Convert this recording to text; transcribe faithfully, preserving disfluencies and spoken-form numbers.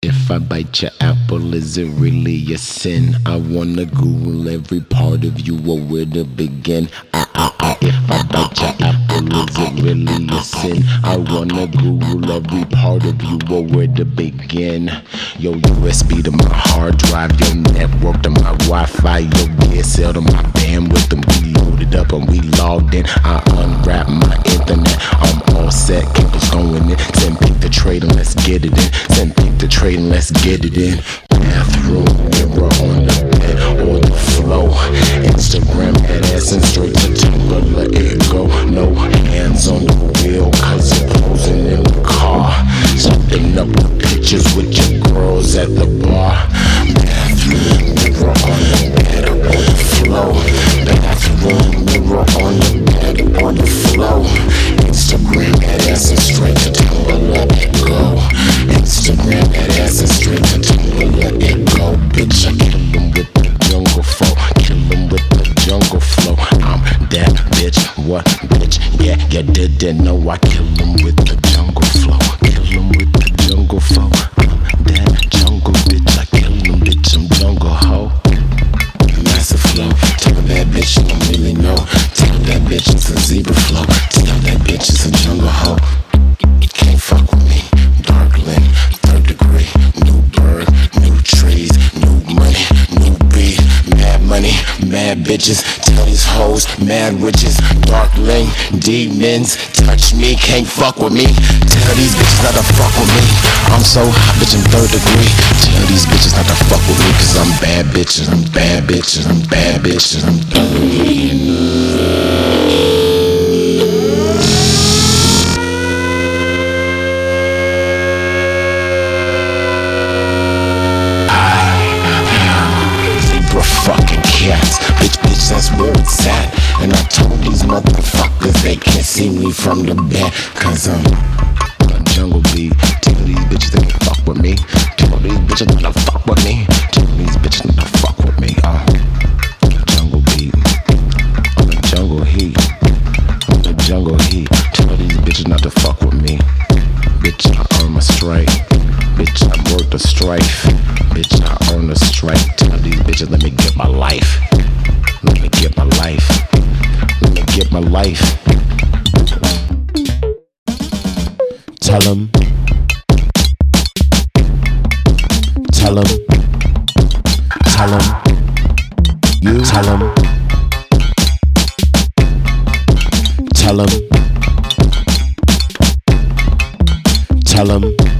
If I bite your apple, is it really a sin? I wanna Google every part of you or where to begin. Ah, ah, ah. If I bite your apple, is it really a sin? I wanna Google every part of you or where to begin. Your U S B to my hard drive, your network to my Wi-Fi, your D S L to my bandwidth, and we loaded up and we logged in. I unwrap my internet, I'm all set, keep us going in. Send pick the trade and let's get it in. Send pick the trade and let's get it in. Bathroom mirror on the bed or the flow. Instagram that ass and straight to Tumblr, let it go. No hands on the wheel, cause you're posing in the car. Something up the pictures with your girls at the bar. Bathroom mirror on the bed or the flow. Bathroom mirror on the bed or the flow. Instagram that ass and straight to Tumblr, let it go. Instagram that ass and straight to Tumblr, let it go. Bitch, I kill them with the jungle flow. Kill them with the jungle flow. I'm that bitch, what bitch? Yeah, you didn't know I kill them with the jungle flow. Kill them with the jungle flow. I'm that jungle bitch, I kill them bitch, I'm jungle hoe. Massive flow, tell that bitch you don't really know. Tell that bitch it's a zebra flow. Tell that bitch it's a jungle hoe. Can't fuck with me, Darkland, third degree, new bird, new trees, new money, new beat, mad money, mad bitches, tell these hoes, mad witches, Darkling, demons, touch me, can't fuck with me, tell these bitches not to fuck with me, I'm so hot bitch in third degree, tell these bitches not to fuck with me, cause I'm bad bitches, I'm bad bitches, I'm bad bitches, I'm third degree. Fucking cats, bitch, bitch, that's where it's at. And I told these motherfuckers they can't see me from the back, cause I'm a jungle beat. Tell these bitches they can't fuck with me. Tell these bitches not to fuck with me. Tell these bitches not to fuck with me. Uh, jungle beat, on the jungle heat, on the jungle heat. Tell these bitches not to fuck with me. Bitch, I earn my strike. Bitch, I work the strife. Bitch, I earn the strike. Tell these bitches, let me get my life. Let me get my life. Let me get my life. Tell them. Tell them. Tell them. You tell them. Tell them. Tell them.